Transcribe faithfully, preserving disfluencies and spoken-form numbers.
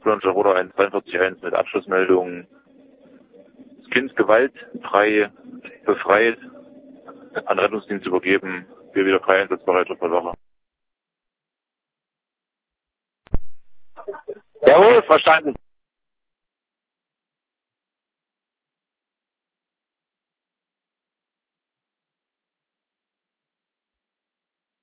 Launcher Roder eins drei vier eins mit Abschlussmeldung. Das Kind gewaltfrei befreit, an Rettungsdienst übergeben. Wir wieder frei einsatzbereit auf der Wache. Jawohl, verstanden.